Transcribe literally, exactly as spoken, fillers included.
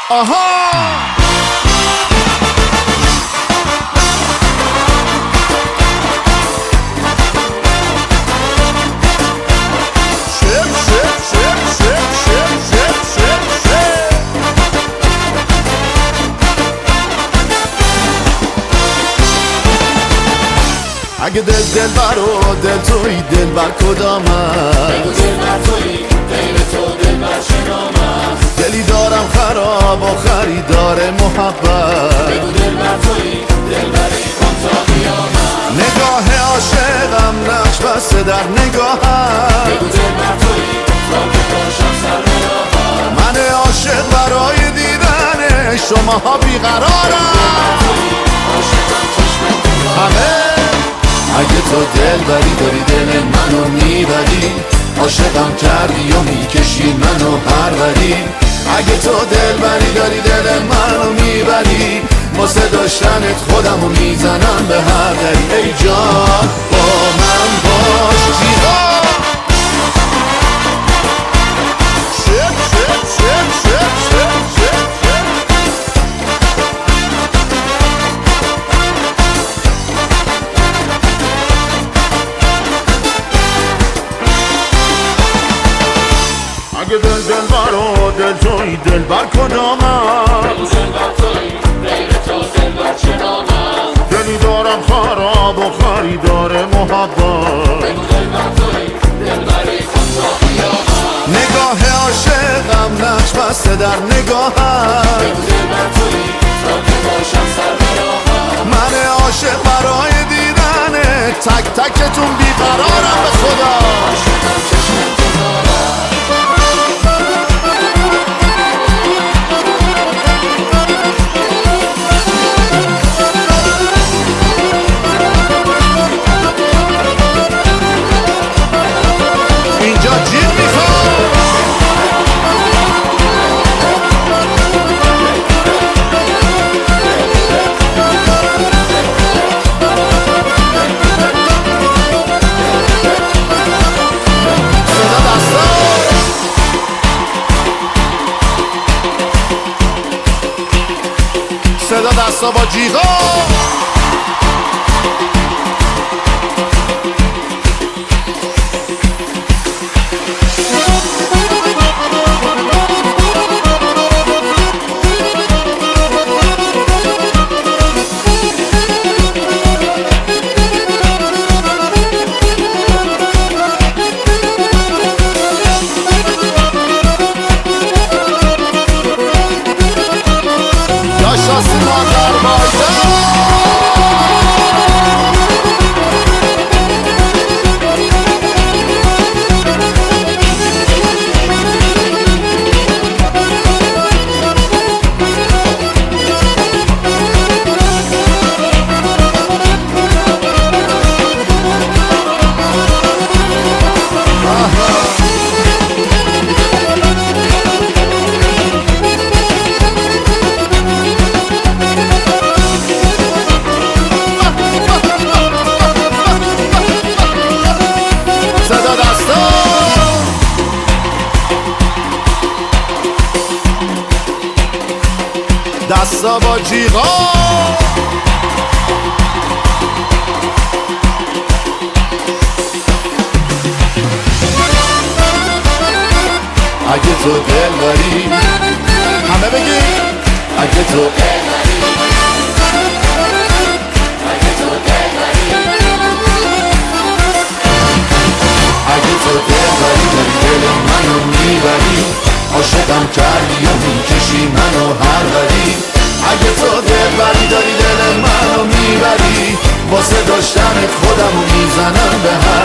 آها اگه دل دل برو دل توی دل بر کدام است؟ بگو دل بر توی غیر تو دل بر چنام است؟ دلی دارم خراب و خریدار محبت. بگو دل بر توی دل بری کن تا قیامت. نگاه عاشقم نقش بسته در نگاهم. بگو دل بر توی تا که باشم سر به راهم. من عاشق برای دیدن شماها بیقرارم. همه اگه تو دل بری داری دل منو میبری، عاشقم کردی و میکشی منو هر بری. اگه تو دل بری داری دل منو میبری، واسه داشتنت خودمو میزنم به هر دری. ای جان با من باش جیغا اگه دل دل برو دل توی دل بر کدام است؟ بگو دل بر توی غیر تو دل بر چنام است؟ دلی دارم خراب و خریدار محبت. بگو دل بر توی دل بری کن تا قیامت. نگاه عاشقم نقش بسته در نگاهم. بگو دل بر توی تا که باشم سر به راهم. من عاشق برای دیدن تک تکتون بیقرارم به خدا. عاشقم چشم انتظارم. اینجا جیب میخوام. صدا دستا صدا دستا با جیغا. دستا با جیغا. اگه تو دل داری همه بگی اگه تو دل داری اگه تو دل داری اگه تو دل داری داری دل منو میبری، عاشقم کردی و میکشی منو هر بری. اگه تو دل بری داری دل منو میبری، واسه داشتنت خودمو میزنم به هر